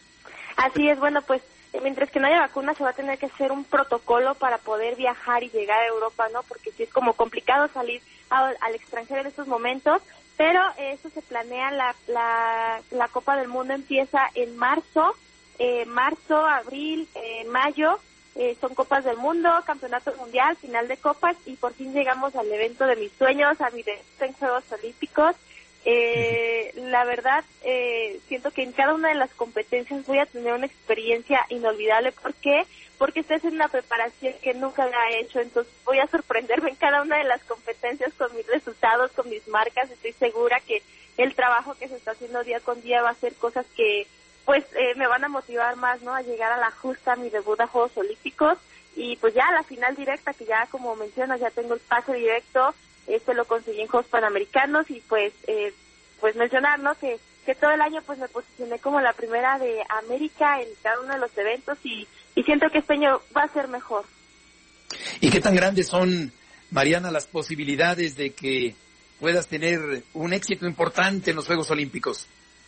S13: Así es, bueno, pues mientras que no haya vacuna se va a tener que hacer un protocolo para poder viajar y llegar a Europa, ¿no? Porque sí es como complicado salir a, al extranjero en estos momentos, pero eso se planea, la, la, la Copa del Mundo empieza en marzo, eh, marzo, abril, eh, mayo. Eh, son Copas del Mundo, Campeonato Mundial, final de Copas, y por fin llegamos al evento de mis sueños, a mi debut en Juegos Olímpicos. Eh, la verdad, eh, siento que en cada una de las competencias voy a tener una experiencia inolvidable. ¿Por qué? Porque esta es una preparación que nunca la he hecho, entonces voy a sorprenderme en cada una de las competencias con mis resultados, con mis marcas. Estoy segura que el trabajo que se está haciendo día con día va a ser cosas que pues eh, me van a motivar más, ¿no? A llegar a la justa, a mi debut a Juegos Olímpicos, y pues ya la final directa, que ya como mencionas, ya tengo el pase directo, este lo conseguí en Juegos Panamericanos, y pues, eh, pues mencionar, ¿no? Que, que todo el año pues me posicioné como la primera de América en cada uno de los eventos, y, y siento que este año va a ser mejor.
S3: ¿Y qué tan grandes son, Mariana, las posibilidades de que puedas tener un éxito importante en los Juegos Olímpicos?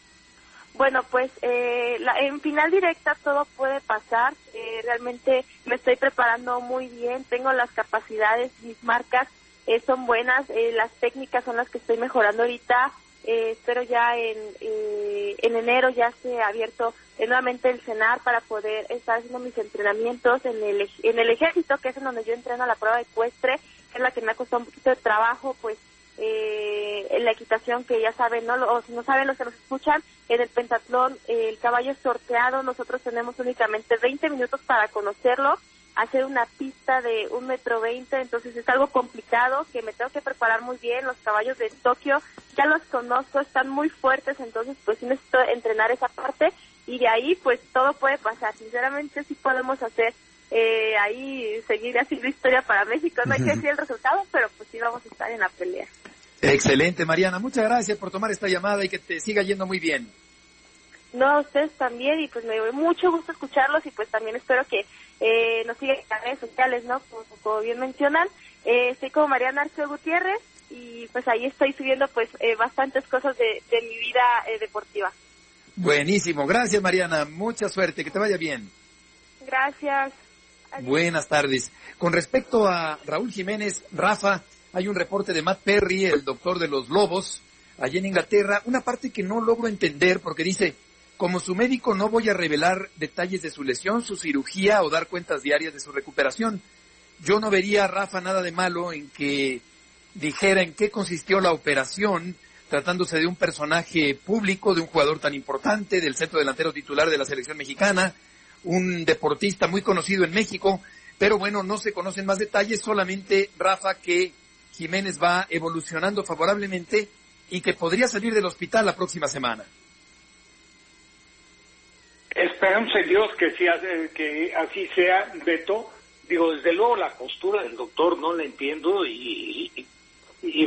S13: Bueno, pues eh, la, en final directa todo puede pasar. Eh, realmente me estoy preparando muy bien, tengo las capacidades, mis marcas eh, son buenas, eh, las técnicas son las que estoy mejorando ahorita. Eh, espero ya en, eh, en enero ya esté abierto eh, nuevamente el CENAR para poder estar haciendo mis entrenamientos en el, en el ejército, que es en donde yo entreno la prueba ecuestre, que es la que me ha costado un poquito de trabajo, pues eh, en la equitación, que ya saben, ¿no? O si no saben los que nos escuchan, en el pentatlón eh, el caballo es sorteado, nosotros tenemos únicamente veinte minutos para conocerlo, hacer una pista de un metro veinte, entonces es algo complicado que me tengo que preparar muy bien. Los caballos de Tokio ya los conozco, están muy fuertes, entonces pues sí necesito entrenar esa parte, y de ahí pues todo puede pasar. Sinceramente sí podemos hacer eh, ahí seguir haciendo historia para México, no hay que decir el resultado, pero pues sí vamos a estar en la pelea.
S3: Excelente, Mariana, muchas gracias por tomar esta llamada y que te siga yendo muy bien.
S13: No, a ustedes también, y pues me dio mucho gusto escucharlos, y pues también espero que eh, nos sigan en las redes sociales, ¿no? Como, como bien mencionan, eh, estoy como Mariana Arce Gutiérrez, y pues ahí estoy subiendo pues eh, bastantes cosas de, de mi vida eh, deportiva.
S3: Buenísimo, gracias, Mariana, mucha suerte, que te vaya bien.
S13: Gracias. Adiós.
S3: Buenas tardes. Con respecto a Raúl Jiménez, Rafa, hay un reporte de Matt Perry, el doctor de los lobos, allí en Inglaterra, una parte que no logro entender porque dice: como su médico no voy a revelar detalles de su lesión, su cirugía o dar cuentas diarias de su recuperación. Yo no vería, Rafa, nada de malo en que dijera en qué consistió la operación, tratándose de un personaje público, de un jugador tan importante, del centro delantero titular de la selección mexicana, un deportista muy conocido en México, pero bueno, no se conocen más detalles, solamente, Rafa, que Jiménez va evolucionando favorablemente y que podría salir del hospital la próxima semana.
S4: Esperemos en Dios que, sí, que así sea, Beto. Digo, desde luego la postura del doctor no la entiendo, y, y, y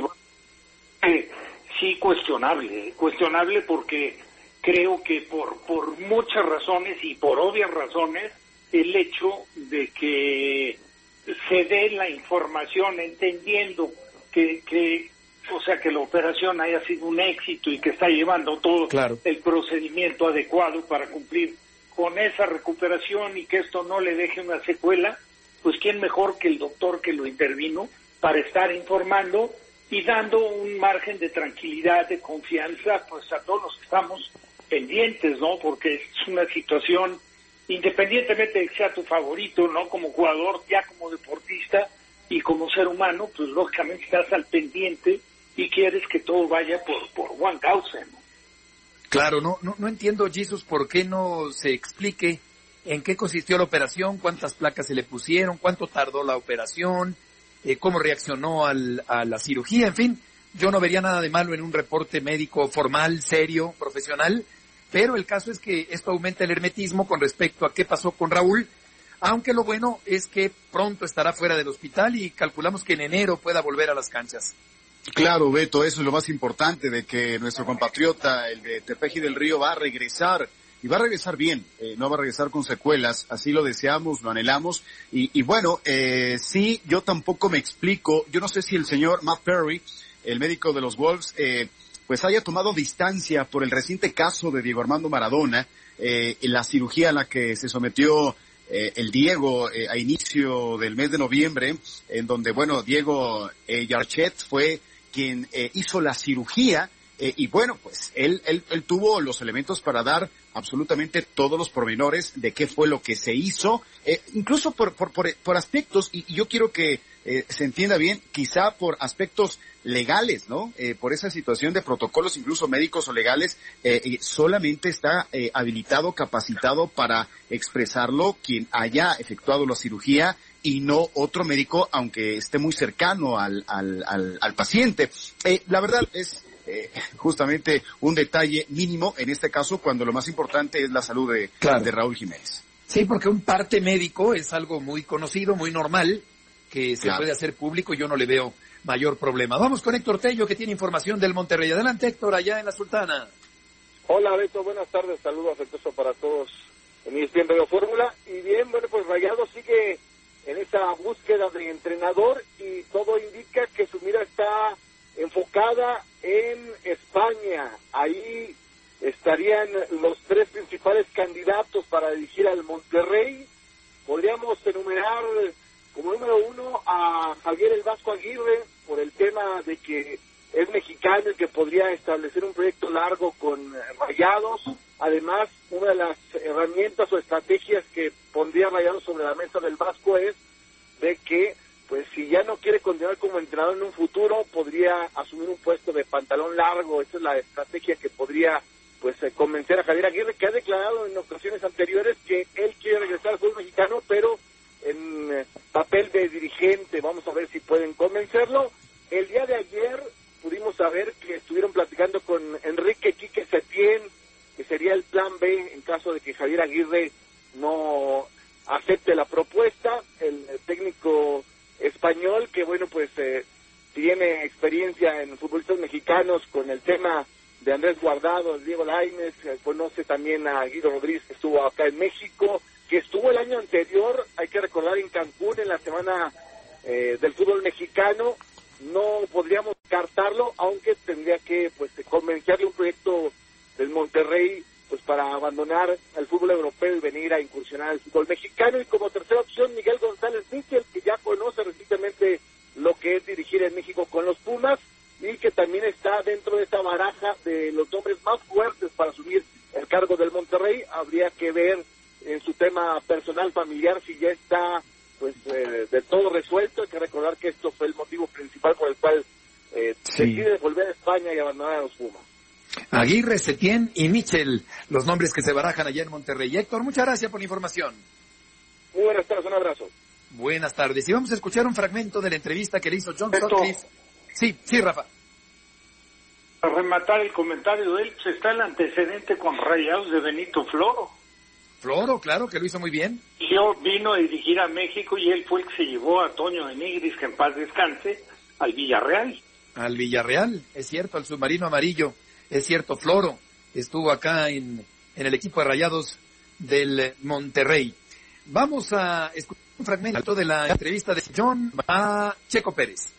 S4: eh, sí cuestionable, cuestionable porque creo que por, por muchas razones y por obvias razones, el hecho de que se dé la información entendiendo que, que o sea, que la operación haya sido un éxito y que está llevando todo claro. el procedimiento adecuado para cumplir con esa recuperación y que esto no le deje una secuela, pues quién mejor que el doctor que lo intervino para estar informando y dando un margen de tranquilidad, de confianza, pues a todos los que estamos pendientes, ¿no? Porque es una situación, independientemente de que sea tu favorito, ¿no? Como jugador, ya como deportista y como ser humano, pues lógicamente estás al pendiente y quieres que todo vaya por, por one causa, ¿no?
S3: Claro, no, no, no entiendo, Jesús, por qué no se explique en qué consistió la operación, cuántas placas se le pusieron, cuánto tardó la operación, eh, cómo reaccionó al, a la cirugía, en fin, yo no vería nada de malo en un reporte médico formal, serio, profesional, pero el caso es que esto aumenta el hermetismo con respecto a qué pasó con Raúl, aunque lo bueno es que pronto estará fuera del hospital y calculamos que en enero pueda volver a las canchas.
S5: Claro, Beto, eso es lo más importante, de que nuestro compatriota, el de Tepeji del Río, va a regresar, y va a regresar bien, eh, no va a regresar con secuelas, así lo deseamos, lo anhelamos, y, y bueno, eh, sí, yo tampoco me explico, yo no sé si el señor Matt Perry, el médico de los Wolves, eh, pues haya tomado distancia por el reciente caso de Diego Armando Maradona, eh, la cirugía a la que se sometió Eh, el Diego eh, a inicio del mes de noviembre, en donde, bueno, Diego eh, Yarchet fue quien eh, hizo la cirugía, eh, y bueno, pues él, él, él tuvo los elementos para dar absolutamente todos los pormenores de qué fue lo que se hizo, eh, incluso por, por, por, por aspectos, y, y yo quiero que eh, se entienda bien, quizá por aspectos legales, ¿no? Eh, por esa situación de protocolos, incluso médicos o legales, eh, eh, solamente está eh, habilitado, capacitado para expresarlo quien haya efectuado la cirugía y no otro médico, aunque esté muy cercano al, al, al, al paciente. Eh, la verdad es, eh, justamente un detalle mínimo en este caso, cuando lo más importante es la salud de, claro. de Raúl Jiménez.
S3: Sí, porque un parte médico es algo muy conocido, muy normal, que se claro. puede hacer público y yo no le veo mayor problema. Vamos con Héctor Tello, que tiene información del Monterrey. Adelante, Héctor, allá en la Sultana.
S14: Hola, Beto, buenas tardes, saludos afectuosos para todos en E S P N Radio Fórmula. Y bien, bueno, pues Rayados sigue en esa búsqueda de entrenador y todo indica que su mira está enfocada en España. Ahí estarían los tres principales candidatos para dirigir al Monterrey. Podríamos enumerar como número uno a Javier El Vasco Aguirre, por el tema de que es mexicano y que podría establecer un proyecto largo con Rayados. Además, una de las herramientas o estrategias que pondría Rayados sobre la mesa del Vasco es de que, pues si ya no quiere continuar como entrenador en un futuro, podría asumir un puesto de pantalón largo. Esa es la estrategia que podría pues convencer a Javier Aguirre, que ha declarado en ocasiones anteriores que él quiere regresar al fútbol mexicano, pero en papel de dirigente. Vamos a ver si pueden convencerlo. El día de ayer pudimos saber que estuvieron platicando con Enrique Quique Setién, que sería el plan B en caso de que Javier Aguirre no acepte la propuesta. El técnico español, que bueno, pues eh, tiene experiencia en futbolistas mexicanos con el tema de Andrés Guardado, Diego Lainez, conoce también a Guido Rodríguez, que estuvo acá en México, que estuvo el año anterior, hay que recordar, en Cancún, en la semana eh, del fútbol mexicano. No podríamos descartarlo, aunque tendría que pues convencerle un proyecto del Monterrey pues para abandonar el fútbol europeo y venir a incursionar al fútbol mexicano. Y como tercera opción, Miguel González Michel, que ya conoce recientemente lo que es dirigir en México con los Pumas y que también está dentro de esta baraja de los nombres más fuertes para asumir el cargo del Monterrey. Habría que ver en su tema personal, familiar, si ya está pues eh, de todo resuelto. Hay que recordar que esto fue el motivo principal por el cual eh, sí. decide volver a España y abandonar a los Pumas.
S3: Aguirre, Setién y Michel, los nombres que se barajan allá en Monterrey. Héctor, muchas gracias por la información.
S14: Muy buenas tardes, un abrazo.
S3: Buenas tardes. Y vamos a escuchar un fragmento de la entrevista que le hizo John Sutcliffe. Sí, sí, Rafa.
S4: Para rematar el comentario de él, pues está el antecedente con Rayados de Benito Floro.
S3: Floro, claro, que lo hizo muy bien.
S4: Yo vino a dirigir a México y él fue el que se llevó a Toño de Nigris, que en paz descanse, al Villarreal.
S3: Al Villarreal, es cierto, al submarino amarillo, es cierto, Floro estuvo acá en, en el equipo de Rayados del Monterrey. Vamos a escuchar un fragmento de la entrevista de John a Checo Pérez.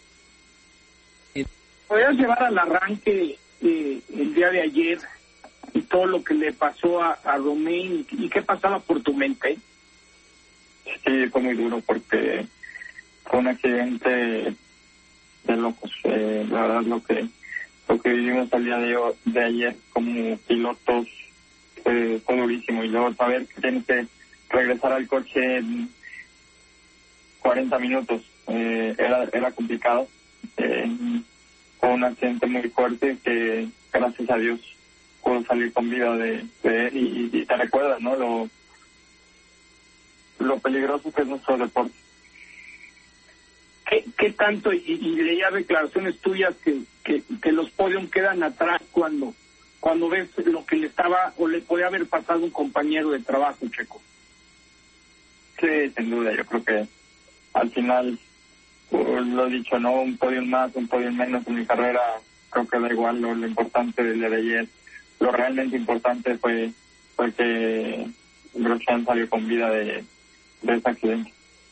S11: ¿Podrías llevar al arranque eh, el día de ayer y todo lo que le pasó a, a Romain y qué pasaba por tu mente?
S15: Sí, fue muy duro porque fue un accidente de locos. Eh, la verdad, lo que lo que vivimos el día de, de ayer como pilotos eh, fue durísimo. Y luego saber que tienes que regresar al coche en cuarenta minutos eh, era era complicado. Eh, fue un accidente muy fuerte que, gracias a Dios, puedo salir con vida de, de él y, y te recuerdas, ¿no? Lo, lo peligroso que es nuestro deporte.
S11: ¿Qué, qué tanto? Y, y leía declaraciones tuyas que, que, que los podium quedan atrás cuando cuando ves lo que le estaba o le podía haber pasado a un compañero de trabajo, Checo.
S15: Sí, sin duda. Yo creo que al final, pues, lo he dicho, ¿no? Un podium más, un podium menos en mi carrera, creo que da igual. Lo, lo importante del día de ayer, lo realmente importante fue, fue que Grosjean salió con vida de, de ese accidente.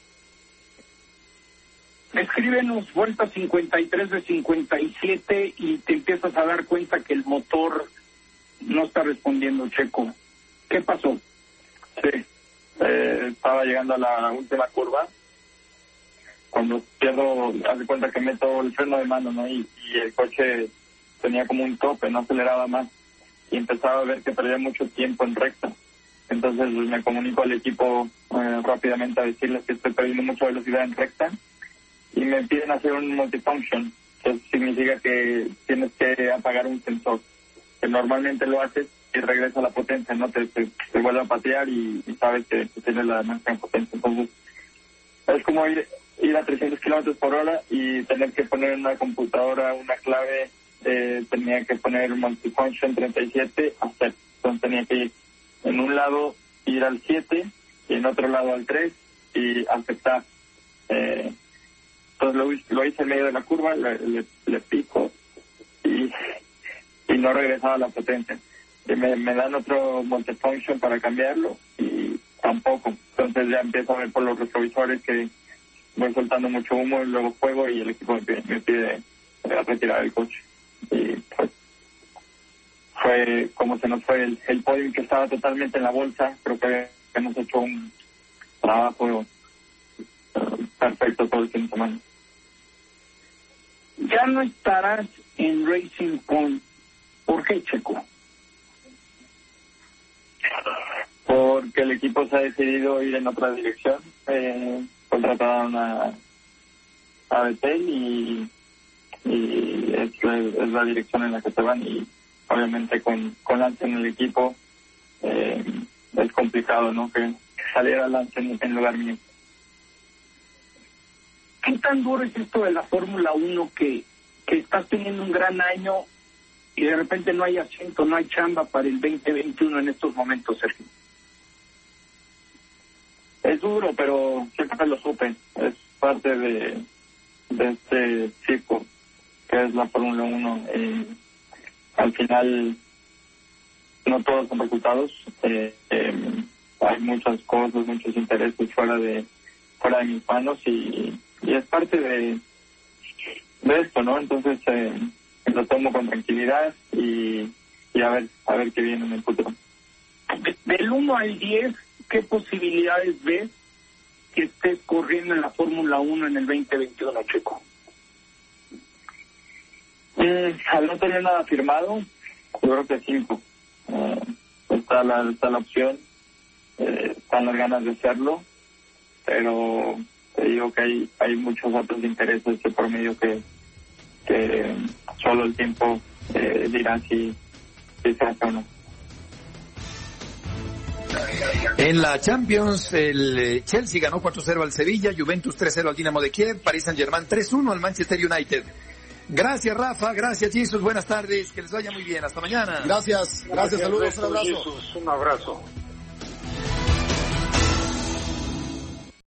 S11: Escríbenos vuelta cincuenta y tres de cincuenta y siete y te empiezas a dar cuenta que el motor no está respondiendo, Checo. ¿Qué pasó?
S15: Sí, eh, estaba llegando a la última curva. Cuando pierdo, haz de cuenta que meto el freno de mano, ¿no? Y, y el coche tenía como un tope, no aceleraba más. Y empezaba a ver que perdía mucho tiempo en recta. Entonces me comunico al equipo eh, rápidamente a decirles que estoy perdiendo mucha velocidad en recta. Y me piden hacer un multifunction, que significa que tienes que apagar un sensor, que normalmente lo haces y regresa la potencia, no te, te, te vuelve a patear y, y sabes que, que tienes la máxima potencia. Entonces es como ir, ir a trescientos kilómetros por hora y tener que poner en una computadora una clave eh, tenía que poner multifunction treinta y siete, hacer. Entonces tenía que ir en un lado ir al siete y en otro lado al tres y aceptar. Eh, entonces lo, lo hice en medio de la curva, le, le, le pico y, y no regresaba la potencia. Y me, me dan otro multifunction para cambiarlo y tampoco. Entonces ya empiezo a ver por los retrovisores que voy soltando mucho humo y luego fuego y el equipo me pide, me pide retirar el coche. Y pues fue como se nos fue el, el podium, que estaba totalmente en la bolsa. Creo que hemos hecho un trabajo uh, perfecto todo el fin de semana.
S11: Ya no estarás en Racing Point. ¿Por qué, Checo?
S15: Porque el equipo se ha decidido ir en otra dirección. Eh, contrataron a, a Betel y, y es, la, es la dirección en la que se van, y obviamente con, con Lance en el equipo eh, es complicado, ¿no? Que saliera Lance en, en lugar mío.
S11: ¿Qué tan duro es esto de la Fórmula uno que, que estás teniendo un gran año y de repente no hay asiento, no hay chamba para el veinte veintiuno en estos momentos, Sergio?
S15: Es duro, pero siempre lo supe. Es parte de, de este circo que es la Fórmula uno. Eh, al final, no todos son resultados. Eh, eh, hay muchas cosas, muchos intereses fuera de fuera de mis manos y, y es parte de, de esto, ¿no? Entonces, eh, lo tomo con tranquilidad y, y a ver a ver qué viene en el futuro.
S11: De, del uno al diez, ¿qué posibilidades ves que estés corriendo en la Fórmula uno en el veinte veintiuno, Checo?
S15: Mm, al no tener nada firmado, yo creo que cinco. Eh, está, la, está la opción, eh, están las ganas de hacerlo, pero te digo que hay, hay muchos otros intereses de por medio que, que solo el tiempo eh, dirá si, si se hace o no.
S3: En la Champions, el Chelsea ganó cuatro cero al Sevilla, Juventus tres cero al Dinamo de Kiev, Paris Saint-Germain tres uno al Manchester United. Gracias, Rafa, gracias, Jesús, buenas tardes, que les vaya muy bien, hasta mañana.
S5: Gracias, gracias, saludos, un abrazo.
S4: Jesús, un abrazo.